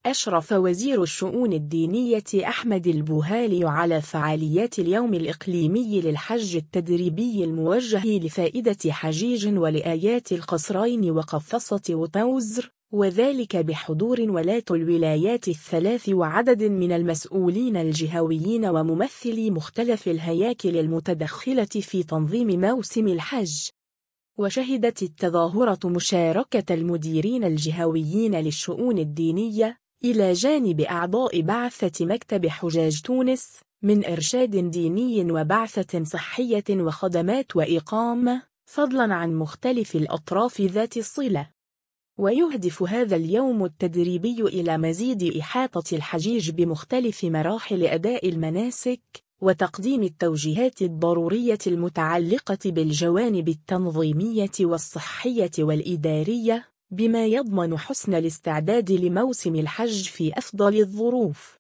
أشرف وزير الشؤون الدينية أحمد البوهالي على فعاليات اليوم الإقليمي للحج التدريبي الموجه لفائدة حجيج ولآيات القصرين وقفصة وتوزر، وذلك بحضور ولاة الولايات الثلاث وعدد من المسؤولين الجهويين وممثلي مختلف الهياكل المتدخلة في تنظيم موسم الحج. وشهدت التظاهرة مشاركة المديرين الجهويين للشؤون الدينية إلى جانب أعضاء بعثة مكتب حجاج تونس من إرشاد ديني وبعثة صحية وخدمات وإقامة، فضلاً عن مختلف الأطراف ذات الصلة. ويهدف هذا اليوم التدريبي إلى مزيد إحاطة الحجيج بمختلف مراحل أداء المناسك وتقديم التوجيهات الضرورية المتعلقة بالجوانب التنظيمية والصحية والإدارية، بما يضمن حسن الاستعداد لموسم الحج في أفضل الظروف.